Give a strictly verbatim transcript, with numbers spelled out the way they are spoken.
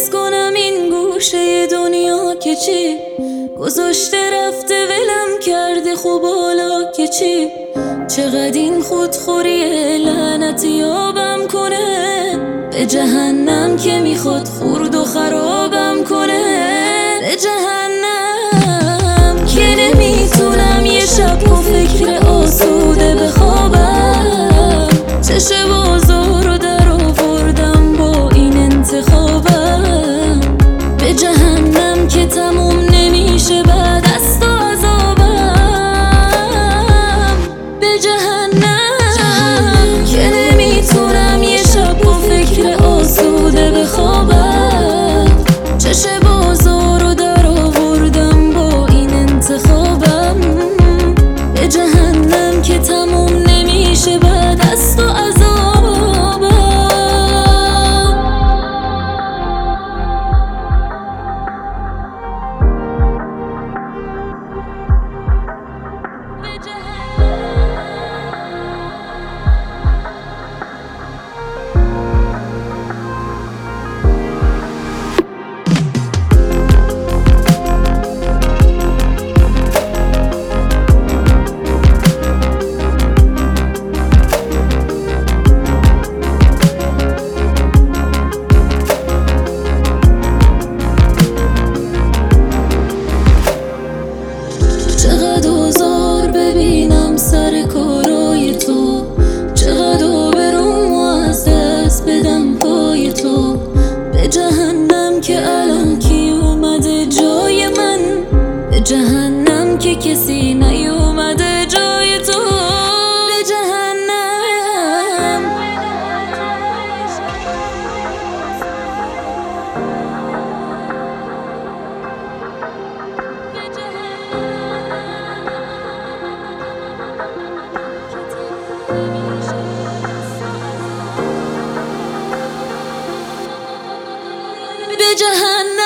حس کنم این گوشه دنیا که چی گذاشته رفته ولم کرده، خب حالا که چی؟ چقدر این خودخوری لعنتی یابم کنه، به جهنم که میخواد خورد و خرابم کنه، به جهنم که نمیتونم یه شب با فکر آسوده بخوابم. چش بازار رو در آوردم با این انتخابم، به جهنم که تموم نمیشه بعد از تو عذابم، به جهنم که نمیتونم یه شب با فکر آسوده بخوابم. چش بازار رو در آوردم با این انتخابم، به جهنم که تموم نمیشه بعد از تو عذابم. چقدر آزار ببینم سر کارای تو، چقدر آبروم و از دست بدم پای تو، به جهنم که الان کی اومده جای من، به جهنم که کسی نیومده جای تو، به جهنم. به جهنم.